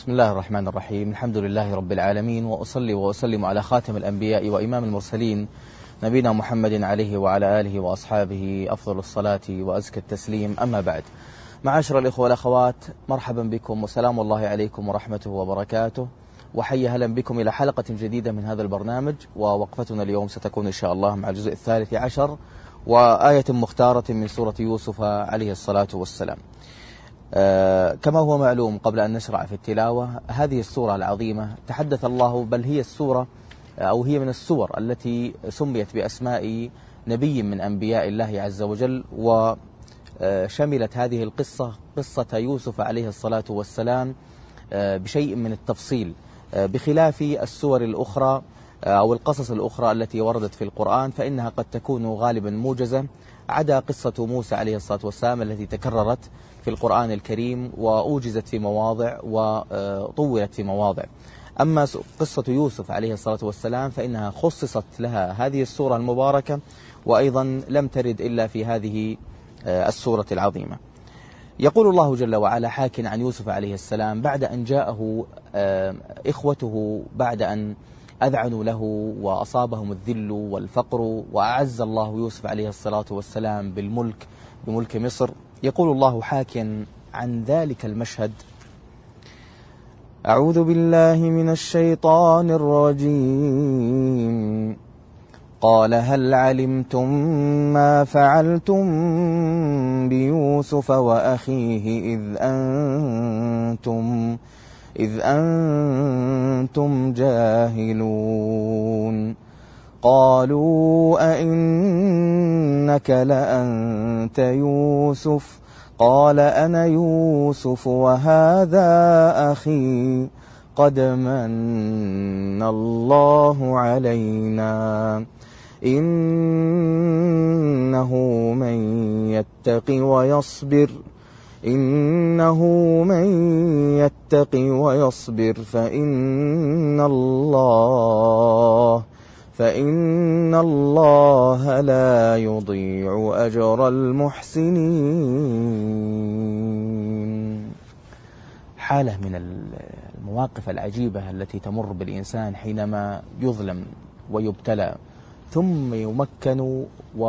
بسم الله الرحمن الرحيم. الحمد لله رب العالمين، وأصلي وأسلم على خاتم الأنبياء وإمام المرسلين نبينا محمد عليه وعلى آله وأصحابه أفضل الصلاة وأزكى التسليم. أما بعد، معاشر الإخوة والأخوات، مرحبا بكم وسلام الله عليكم ورحمته وبركاته، وحيا هلا بكم إلى حلقة جديدة من هذا البرنامج. ووقفتنا اليوم ستكون إن شاء الله مع الجزء 13 وآية مختارة من سورة يوسف عليه الصلاة والسلام. كما هو معلوم قبل أن نشرع في التلاوة، هذه السورة العظيمة تحدث الله، بل هي السورة أو هي من السور التي سميت بأسماء نبي من أنبياء الله عز وجل، وشملت هذه القصة قصة يوسف عليه الصلاة والسلام بشيء من التفصيل، بخلاف السور الأخرى أو القصص الأخرى التي وردت في القرآن، فإنها قد تكون غالبا موجزة، عدا قصة موسى عليه الصلاة والسلام التي تكررت في القرآن الكريم وأوجزت في مواضع وطولت في مواضع. أما قصة يوسف عليه الصلاة والسلام فإنها خصصت لها هذه السورة المباركة، وأيضا لم ترد إلا في هذه السورة العظيمة. يقول الله جل وعلا حاكٍ عن يوسف عليه السلام بعد أن جاءه إخوته، بعد أن أذعنوا له وأصابهم الذل والفقر، وأعز الله يوسف عليه الصلاة والسلام بملك مصر. يقول الله حاكٍ عن ذلك المشهد: أعوذ بالله من الشيطان الرجيم. قال هل علمتم ما فعلتم بيوسف وأخيه إذ أنتم جاهلون؟ قالوا أئنك لأنت يوسف؟ قال أنا يوسف وهذا أخي، قد من الله علينا، إنه من يتق ويصبر فإن الله لا يضيع أجر المحسنين. حالة من المواقف العجيبة التي تمر بالإنسان حينما يظلم ويبتلى ثم يمكن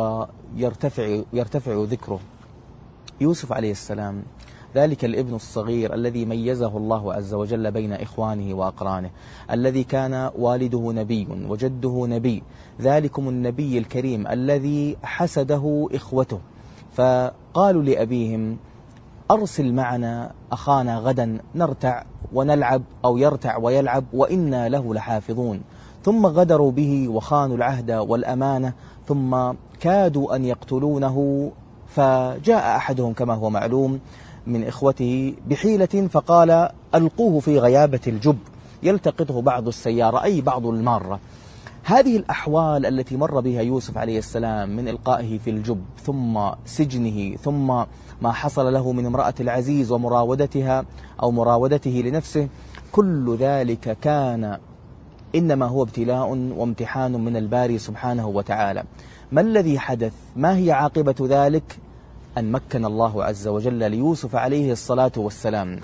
ويرتفع ذكره. يوسف عليه السلام ذلك الابن الصغير الذي ميزه الله عز وجل بين إخوانه وأقرانه، الذي كان والده نبي وجده نبي، ذلكم النبي الكريم الذي حسده إخوته، فقالوا لأبيهم: أرسل معنا أخانا غدا نرتع ونلعب، أو يرتع ويلعب، وإنا له لحافظون. ثم غدروا به وخانوا العهد والأمانة، ثم كادوا أن يقتلونه، فجاء أحدهم كما هو معلوم من إخوته بحيلة فقال: ألقوه في غيابة الجب يلتقطه بعض السيارة، أي بعض المارة. هذه الأحوال التي مر بها يوسف عليه السلام من إلقائه في الجب، ثم سجنه، ثم ما حصل له من امرأة العزيز ومراودتها أو مراودته لنفسه، كل ذلك كان إنما هو ابتلاء وامتحان من الباري سبحانه وتعالى. ما الذي حدث؟ ما هي عاقبة ذلك؟ أن مكن الله عز وجل ليوسف عليه الصلاة والسلام.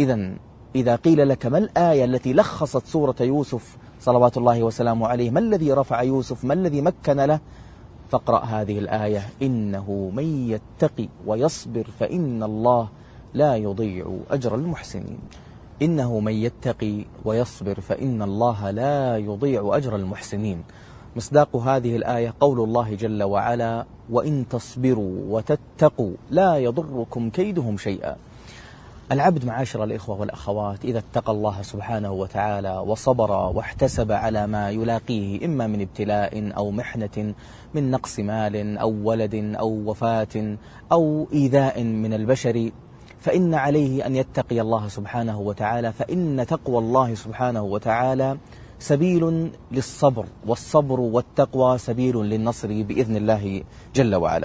إذا قيل لك ما الآية التي لخصت سورة يوسف صلوات الله وسلامه عليه، ما الذي رفع يوسف، ما الذي مكن له، فاقرأ هذه الآية: إنه من يتقي ويصبر فإن الله لا يضيع أجر المحسنين. إنه من يتقي ويصبر فإن الله لا يضيع أجر المحسنين. مصداق هذه الآية قول الله جل وعلا: وإن تصبروا وتتقوا لا يضركم كيدهم شيئا. العبد معاشر الإخوة والأخوات إذا اتقى الله سبحانه وتعالى وصبر واحتسب على ما يلاقيه، إما من ابتلاء أو محنة، من نقص مال أو ولد أو وفاة أو إيذاء من البشر، فإن عليه أن يتقي الله سبحانه وتعالى، فإن تقوى الله سبحانه وتعالى سبيل للصبر، والصبر والتقوى سبيل للنصر بإذن الله جل وعلا.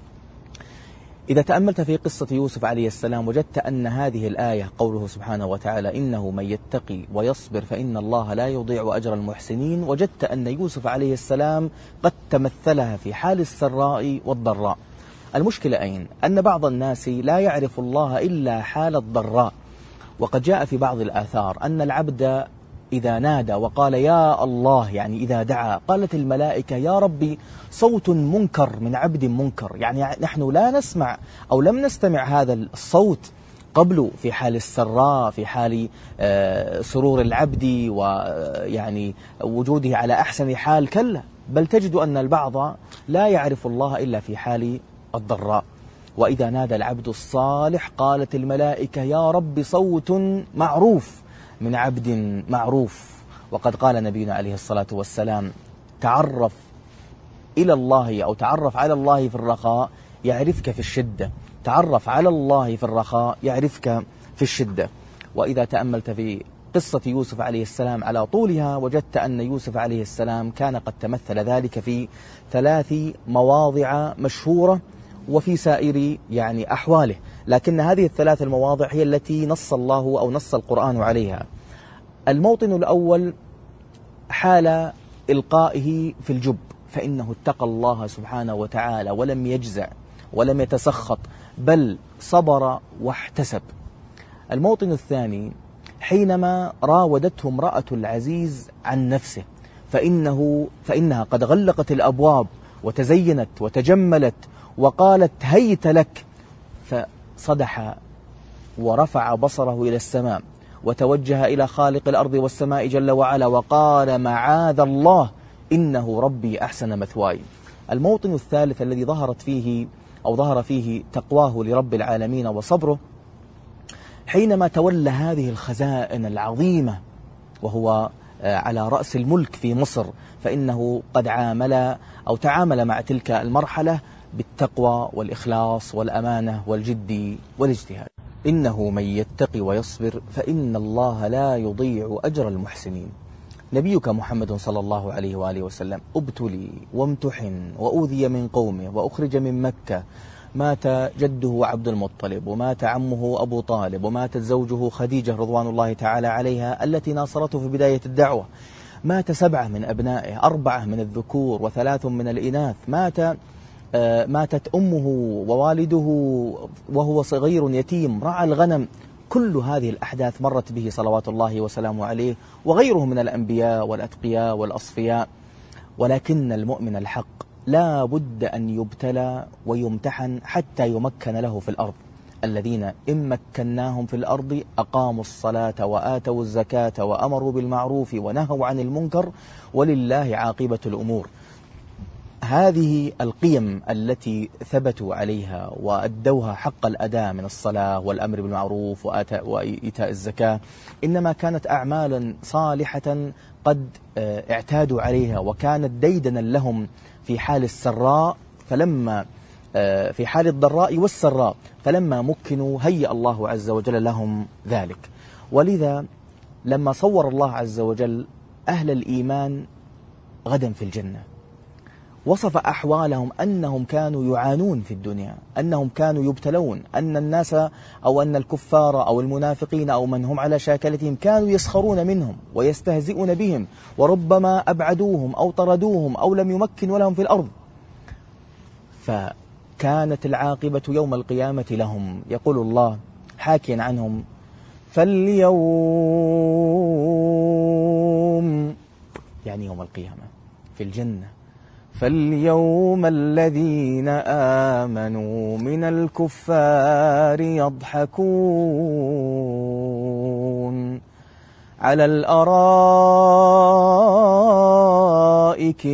إذا تأملت في قصة يوسف عليه السلام وجدت أن هذه الآية قوله سبحانه وتعالى: إنه من يتقي ويصبر فإن الله لا يضيع أجر المحسنين، وجدت أن يوسف عليه السلام قد تمثلها في حال السراء والضراء. المشكلة أين؟ أن بعض الناس لا يعرف الله إلا حال الضراء، وقد جاء في بعض الآثار أن العبد إذا نادى وقال يا الله، يعني إذا دعا، قالت الملائكة يا ربي صوت منكر من عبد منكر، يعني نحن لا نسمع أو لم نستمع هذا الصوت قبل في حال السراء، في حال سرور العبد ويعني وجوده على أحسن حال، كلا، بل تجد أن البعض لا يعرف الله إلا في حال الضراء. وإذا نادى العبد الصالح قالت الملائكة يا رب صوت معروف من عبد معروف. وقد قال نبينا عليه الصلاة والسلام تعرف إلى الله أو تعرف على الله في الرخاء يعرفك في الشدة، تعرف على الله في الرخاء يعرفك في الشدة. وإذا تأملت في قصة يوسف عليه السلام على طولها وجدت أن يوسف عليه السلام كان قد تمثل ذلك في 3 مواضع مشهورة وفي سائر يعني أحواله، لكن هذه ال3 المواضع هي التي نص الله أو نص القرآن عليها. الموطن الأول حال إلقائه في الجب، فإنه اتقى الله سبحانه وتعالى ولم يجزع ولم يتسخط بل صبر واحتسب. الموطن الثاني حينما راودته امرأة العزيز عن نفسه، فإنها قد غلقت الأبواب وتزينت وتجملت وقالت هيت لك، فصدح ورفع بصره إلى السماء وتوجه إلى خالق الأرض والسماء جل وعلا وقال معاذ الله إنه ربي أحسن مثواي. الموطن الثالث الذي ظهر فيه تقواه لرب العالمين وصبره حينما تولى هذه الخزائن العظيمة وهو على رأس الملك في مصر، فإنه قد تعامل مع تلك المرحلة بالتقوى والإخلاص والأمانة والجد والاجتهاد. إنه من يتقي ويصبر فإن الله لا يضيع أجر المحسنين. نبيك محمد صلى الله عليه وآله وسلم ابتلي وامتحن وأوذي من قومه وأخرج من مكة، مات جده عبد المطلب ومات عمه أبو طالب وماتت زوجه خديجة رضوان الله تعالى عليها التي ناصرته في بداية الدعوة، مات 7 من أبنائه، 4 من الذكور و3 من الإناث، ماتت أمه ووالده وهو صغير يتيم رعى الغنم. كل هذه الأحداث مرت به صلوات الله وسلامه عليه وغيره من الأنبياء والأتقياء والأصفياء. ولكن المؤمن الحق لا بد أن يبتلى ويمتحن حتى يمكن له في الأرض. الذين إن مكناهم في الأرض أقاموا الصلاة وآتوا الزكاة وأمروا بالمعروف ونهوا عن المنكر ولله عاقبة الأمور. هذه القيم التي ثبتوا عليها وأدوها حق الأداء من الصلاة والأمر بالمعروف وإيتاء الزكاة إنما كانت أعمالا صالحة قد اعتادوا عليها وكانت ديدنا لهم في حال السراء، فلما في حال الضراء والسراء فلما مكنوا هيأ الله عز وجل لهم ذلك. ولذا لما صور الله عز وجل أهل الإيمان غدا في الجنة وصف أحوالهم أنهم كانوا يعانون في الدنيا، أنهم كانوا يبتلون، أن الناس أو أن الكفار أو المنافقين أو من هم على شاكلتهم كانوا يسخرون منهم ويستهزئون بهم وربما أبعدوهم أو طردوهم أو لم يمكنوا لهم في الأرض. فكانت العاقبة يوم القيامة لهم. يقول الله حاكيا عنهم فاليوم، يعني يوم القيامة في الجنة، فاليوم الذين آمنوا من الكفار يضحكون على الأرائك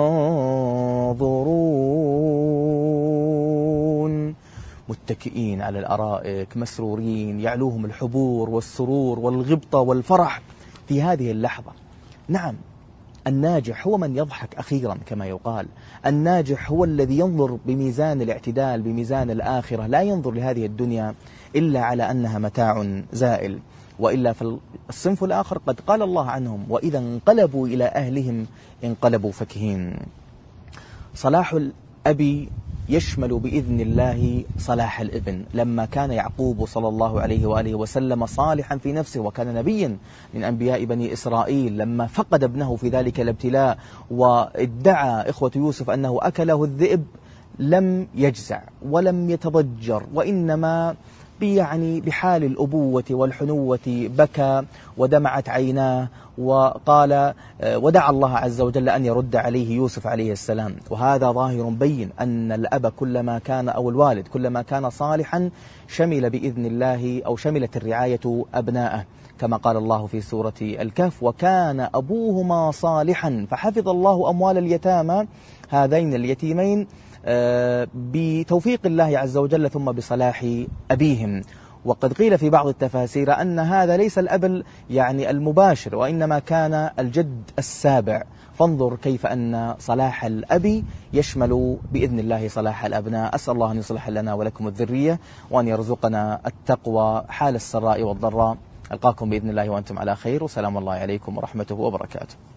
ينظرون، متكئين على الأرائك مسرورين يعلوهم الحبور والسرور والغبطة والفرح في هذه اللحظة. نعم، الناجح هو من يضحك أخيرا كما يقال. الناجح هو الذي ينظر بميزان الاعتدال، بميزان الآخرة، لا ينظر لهذه الدنيا إلا على أنها متاع زائل. وإلا في الصنف الآخر قد قال الله عنهم وإذا انقلبوا إلى أهلهم انقلبوا فكهين. صلاح الأب يشمل بإذن الله صلاح الابن. لما كان يعقوب صلى الله عليه وآله وسلم صالحا في نفسه وكان نبيا من أنبياء بني إسرائيل، لما فقد ابنه في ذلك الابتلاء وادعى إخوة يوسف أنه أكله الذئب لم يجزع ولم يتضجر، وإنما يعني بحال الأبوة والحنوة بكى ودمعت عيناه وقال ودعا الله عز وجل أن يرد عليه يوسف عليه السلام. وهذا ظاهر بين أن الأب كلما كان أو الوالد كلما كان صالحا شمل بإذن الله أو شملت الرعاية أبناءه، كما قال الله في سورة الكهف وكان أبوهما صالحا فحفظ الله أموال اليتامى هذين اليتيمين بتوفيق الله عز وجل ثم بصلاح أبيهم. وقد قيل في بعض التفاسير أن هذا ليس الأب يعني المباشر وإنما كان الجد السابع، فانظر كيف أن صلاح الأب يشمل بإذن الله صلاح الأبناء. أسأل الله أن يصلح لنا ولكم الذرية وأن يرزقنا التقوى حال السراء والضراء. ألقاكم بإذن الله وأنتم على خير، وسلام الله عليكم ورحمته وبركاته.